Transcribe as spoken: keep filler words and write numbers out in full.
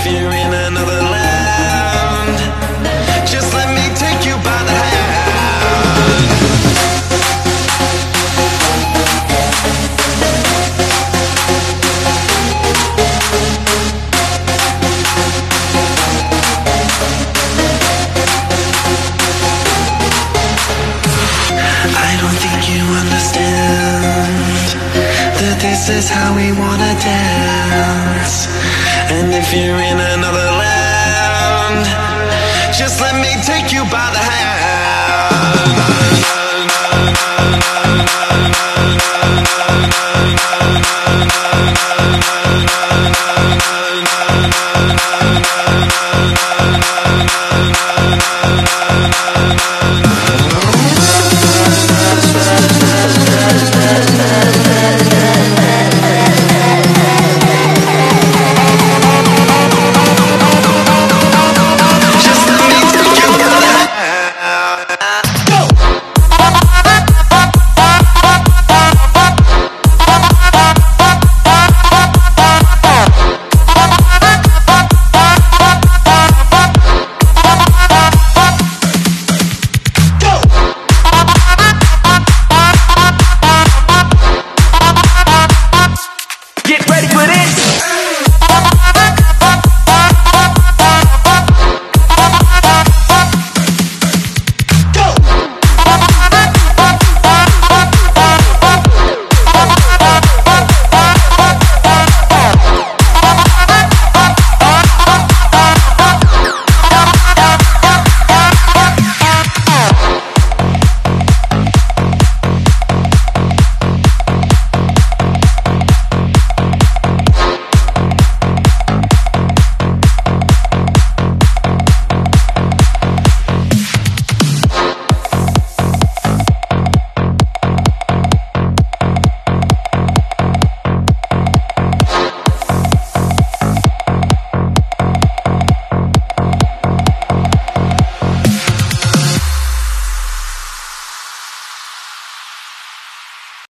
you're in another land, just let me take you by the hand. I don't think you understand that this is how we wanna dance. And if you're in another land, just let me take you by the hand.